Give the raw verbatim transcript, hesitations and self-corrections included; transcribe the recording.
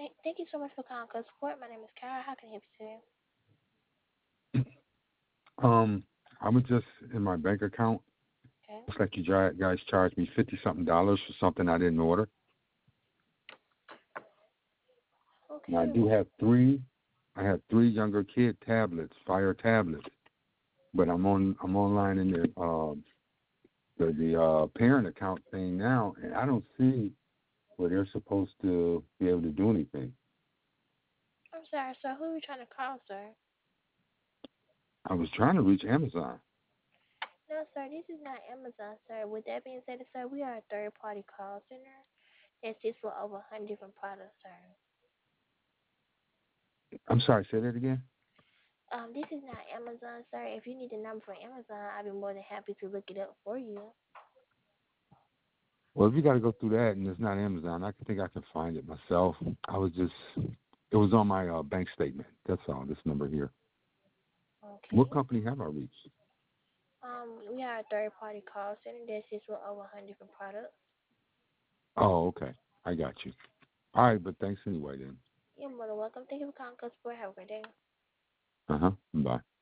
Thank, thank you so much for calling Code Support. My name is Kara. How can I help you today? Um, I was just in my bank account. Okay. Looks like you gi- guys charged me fifty something dollars for something I didn't order. And I Okay. do have three. I have three younger kid tablets, Fire tablets. But I'm on. I'm online in the uh, the the uh, parent account thing now, and I don't see where they're supposed to be able to do anything. I'm sorry, sir. Who are you trying to call, sir? I was trying to reach Amazon. No, sir. This is not Amazon, sir. With that being said, sir, we are a third-party call center that sits for over one hundred different products, sir. I'm sorry. Say that again. Um, this is not Amazon, sir. If you need the number for Amazon, I'd be more than happy to look it up for you. Well, if you got to go through that and it's not Amazon, I think I can find it myself. I was just, it was on my uh, bank statement. That's all. This number here. Okay. What company have I reached? Um, we are a third-party call center that sits for over one hundred different products. Oh, okay. I got you. All right, but thanks anyway then. You're more than welcome. Thank you for calling Customer Support. Have a great day. Uh huh. Bye.